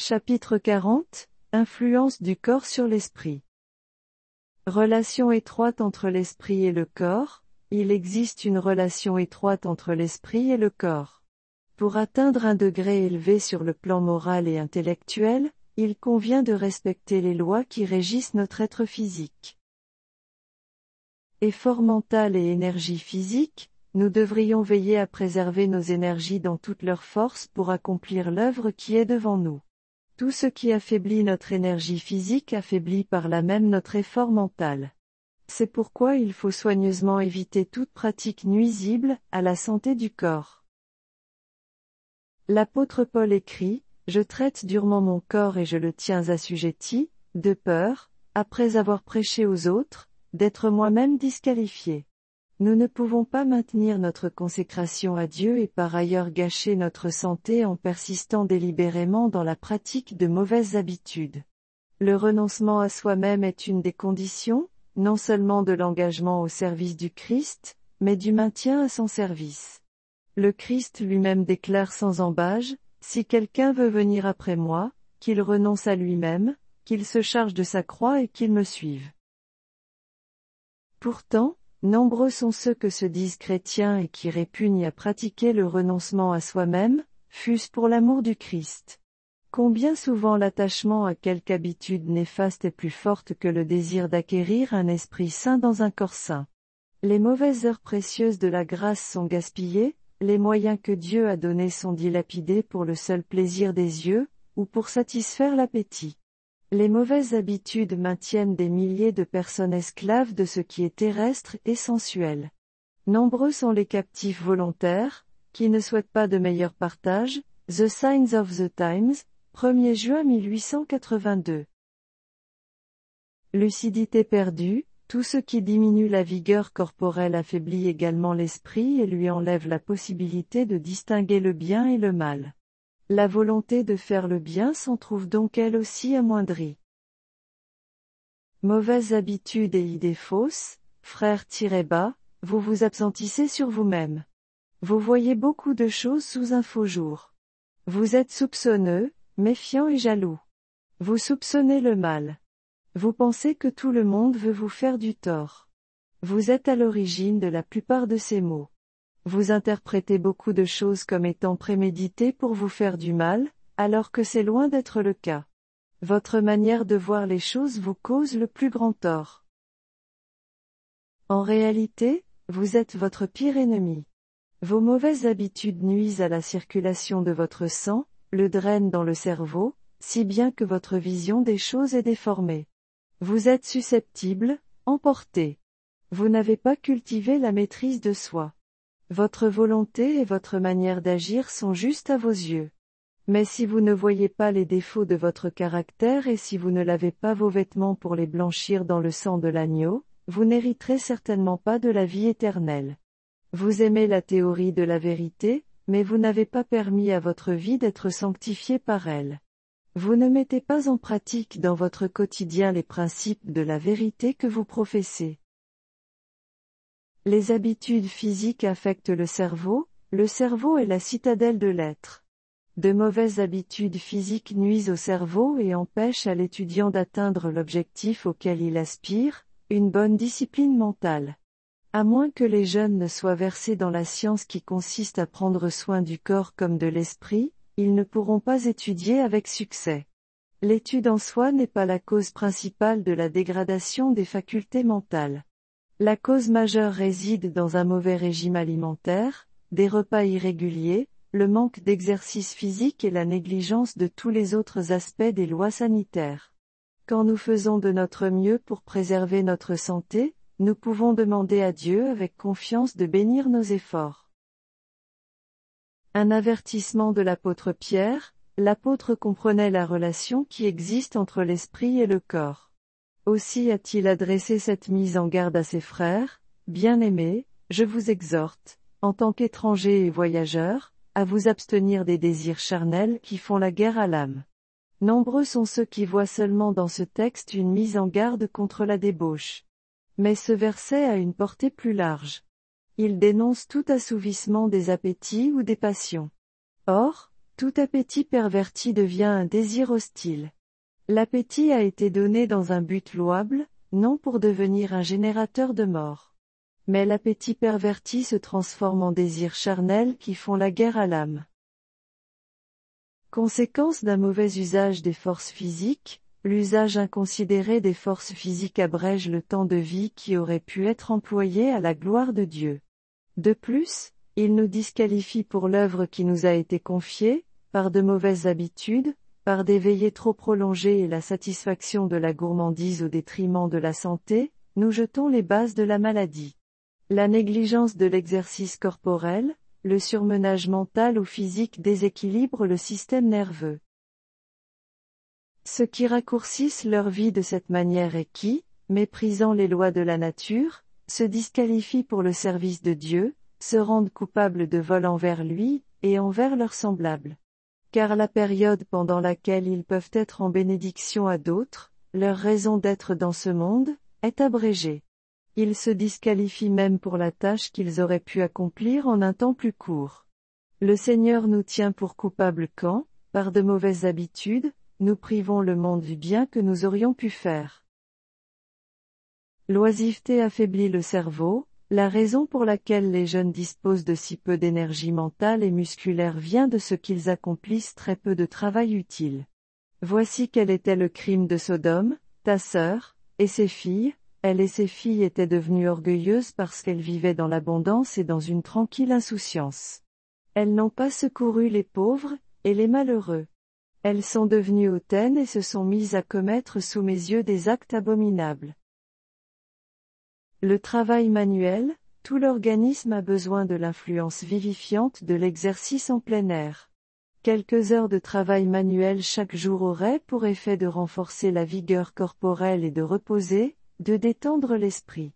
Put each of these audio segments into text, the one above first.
Chapitre 40, Influence du corps sur l'esprit. Relation étroite entre l'esprit et le corps. Il existe une relation étroite entre l'esprit et le corps. Pour atteindre un degré élevé sur le plan moral et intellectuel, il convient de respecter les lois qui régissent notre être physique. Effort mental et énergie physique, nous devrions veiller à préserver nos énergies dans toute leur force pour accomplir l'œuvre qui est devant nous. Tout ce qui affaiblit notre énergie physique affaiblit par là même notre effort mental. C'est pourquoi il faut soigneusement éviter toute pratique nuisible à la santé du corps. L'apôtre Paul écrit, « Je traite durement mon corps et je le tiens assujetti, de peur, après avoir prêché aux autres, d'être moi-même disqualifié. » Nous ne pouvons pas maintenir notre consécration à Dieu et par ailleurs gâcher notre santé en persistant délibérément dans la pratique de mauvaises habitudes. Le renoncement à soi-même est une des conditions, non seulement de l'engagement au service du Christ, mais du maintien à son service. Le Christ lui-même déclare sans ambages, « Si quelqu'un veut venir après moi, qu'il renonce à lui-même, qu'il se charge de sa croix et qu'il me suive. » Pourtant, nombreux sont ceux que se disent chrétiens et qui répugnent à pratiquer le renoncement à soi-même, fût-ce pour l'amour du Christ. Combien souvent l'attachement à quelque habitude néfaste est plus forte que le désir d'acquérir un esprit saint dans un corps saint. Les mauvaises heures précieuses de la grâce sont gaspillées, les moyens que Dieu a donnés sont dilapidés pour le seul plaisir des yeux, ou pour satisfaire l'appétit. Les mauvaises habitudes maintiennent des milliers de personnes esclaves de ce qui est terrestre et sensuel. Nombreux sont les captifs volontaires, qui ne souhaitent pas de meilleur partage. The Signs of the Times, 1er juin 1882. Lucidité perdue, tout ce qui diminue la vigueur corporelle affaiblit également l'esprit et lui enlève la possibilité de distinguer le bien et le mal. La volonté de faire le bien s'en trouve donc elle aussi amoindrie. Mauvaises habitudes et idées fausses, frères-bas, vous vous absentissez sur vous-même. Vous voyez beaucoup de choses sous un faux jour. Vous êtes soupçonneux, méfiant et jaloux. Vous soupçonnez le mal. Vous pensez que tout le monde veut vous faire du tort. Vous êtes à l'origine de la plupart de ces maux. Vous interprétez beaucoup de choses comme étant préméditées pour vous faire du mal, alors que c'est loin d'être le cas. Votre manière de voir les choses vous cause le plus grand tort. En réalité, vous êtes votre pire ennemi. Vos mauvaises habitudes nuisent à la circulation de votre sang, le drainent dans le cerveau, si bien que votre vision des choses est déformée. Vous êtes susceptible, emporté. Vous n'avez pas cultivé la maîtrise de soi. Votre volonté et votre manière d'agir sont justes à vos yeux. Mais si vous ne voyez pas les défauts de votre caractère et si vous ne lavez pas vos vêtements pour les blanchir dans le sang de l'agneau, vous n'hériterez certainement pas de la vie éternelle. Vous aimez la théorie de la vérité, mais vous n'avez pas permis à votre vie d'être sanctifiée par elle. Vous ne mettez pas en pratique dans votre quotidien les principes de la vérité que vous professez. Les habitudes physiques affectent le cerveau est la citadelle de l'être. De mauvaises habitudes physiques nuisent au cerveau et empêchent à l'étudiant d'atteindre l'objectif auquel il aspire, une bonne discipline mentale. À moins que les jeunes ne soient versés dans la science qui consiste à prendre soin du corps comme de l'esprit, ils ne pourront pas étudier avec succès. L'étude en soi n'est pas la cause principale de la dégradation des facultés mentales. La cause majeure réside dans un mauvais régime alimentaire, des repas irréguliers, le manque d'exercice physique et la négligence de tous les autres aspects des lois sanitaires. Quand nous faisons de notre mieux pour préserver notre santé, nous pouvons demander à Dieu avec confiance de bénir nos efforts. Un avertissement de l'apôtre Pierre, l'apôtre comprenait la relation qui existe entre l'esprit et le corps. Aussi a-t-il adressé cette mise en garde à ses frères, « Bien-aimés, je vous exhorte, en tant qu'étrangers et voyageurs, à vous abstenir des désirs charnels qui font la guerre à l'âme. » Nombreux sont ceux qui voient seulement dans ce texte une mise en garde contre la débauche. Mais ce verset a une portée plus large. Il dénonce tout assouvissement des appétits ou des passions. Or, Tout appétit perverti devient un désir hostile. L'appétit a été donné dans un but louable, non pour devenir un générateur de mort. Mais l'appétit perverti se transforme en désirs charnels qui font la guerre à l'âme. Conséquence d'un mauvais usage des forces physiques, l'usage inconsidéré des forces physiques abrège le temps de vie qui aurait pu être employé à la gloire de Dieu. De plus, il nous disqualifie pour l'œuvre qui nous a été confiée, par de mauvaises habitudes, par des veillées trop prolongées et la satisfaction de la gourmandise au détriment de la santé, nous jetons les bases de la maladie. La négligence de l'exercice corporel, le surmenage mental ou physique déséquilibre le système nerveux. Ceux qui raccourcissent leur vie de cette manière et qui, méprisant les lois de la nature, se disqualifient pour le service de Dieu, se rendent coupables de vol envers lui, et envers leurs semblables. Car la période pendant laquelle ils peuvent être en bénédiction à d'autres, leur raison d'être dans ce monde, est abrégée. Ils se disqualifient même pour la tâche qu'ils auraient pu accomplir en un temps plus court. Le Seigneur nous tient pour coupables quand, par de mauvaises habitudes, nous privons le monde du bien que nous aurions pu faire. L'oisiveté affaiblit le cerveau, la raison pour laquelle les jeunes disposent de si peu d'énergie mentale et musculaire vient de ce qu'ils accomplissent très peu de travail utile. Voici quel était le crime de Sodome, ta sœur, et ses filles. Elle et ses filles étaient devenues orgueilleuses parce qu'elles vivaient dans l'abondance et dans une tranquille insouciance. Elles n'ont pas secouru les pauvres, et les malheureux. Elles sont devenues hautaines et se sont mises à commettre sous mes yeux des actes abominables. Le travail manuel, tout l'organisme a besoin de l'influence vivifiante de l'exercice en plein air. Quelques heures de travail manuel chaque jour auraient pour effet de renforcer la vigueur corporelle et de reposer, de détendre l'esprit.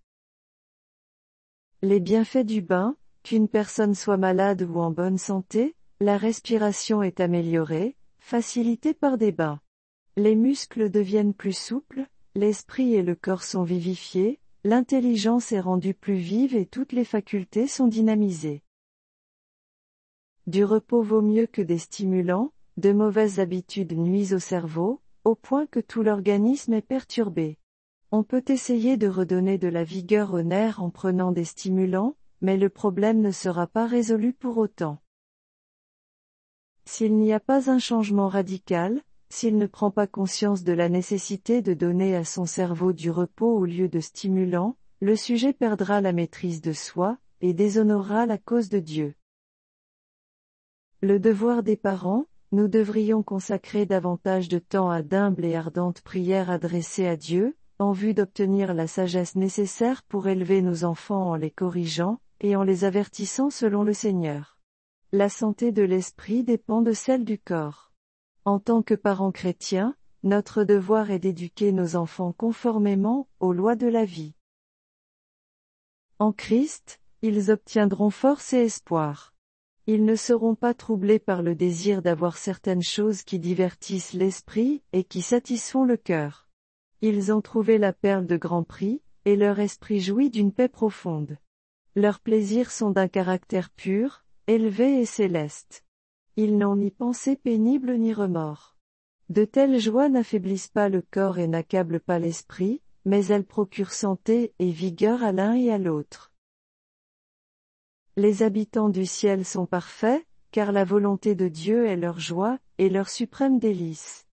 Les bienfaits du bain, qu'une personne soit malade ou en bonne santé, la respiration est améliorée, facilitée par des bains. Les muscles deviennent plus souples, l'esprit et le corps sont vivifiés, l'intelligence est rendue plus vive et toutes les facultés sont dynamisées. Du repos vaut mieux que des stimulants, de mauvaises habitudes nuisent au cerveau, au point que tout l'organisme est perturbé. On peut essayer de redonner de la vigueur aux nerfs en prenant des stimulants, mais le problème ne sera pas résolu pour autant. S'il n'y a pas un changement radical, s'il ne prend pas conscience de la nécessité de donner à son cerveau du repos au lieu de stimulants, le sujet perdra la maîtrise de soi, et déshonorera la cause de Dieu. Le devoir des parents, nous devrions consacrer davantage de temps à d'humbles et ardentes prières adressées à Dieu, en vue d'obtenir la sagesse nécessaire pour élever nos enfants en les corrigeant, et en les avertissant selon le Seigneur. La santé de l'esprit dépend de celle du corps. En tant que parents chrétiens, notre devoir est d'éduquer nos enfants conformément aux lois de la vie. En Christ, ils obtiendront force et espoir. Ils ne seront pas troublés par le désir d'avoir certaines choses qui divertissent l'esprit et qui satisfont le cœur. Ils ont trouvé la perle de grand prix, et leur esprit jouit d'une paix profonde. Leurs plaisirs sont d'un caractère pur, élevé et céleste. Ils n'ont ni pensée pénible ni remords. De telles joies n'affaiblissent pas le corps et n'accablent pas l'esprit, mais elles procurent santé et vigueur à l'un et à l'autre. Les habitants du ciel sont parfaits, car la volonté de Dieu est leur joie, et leur suprême délice.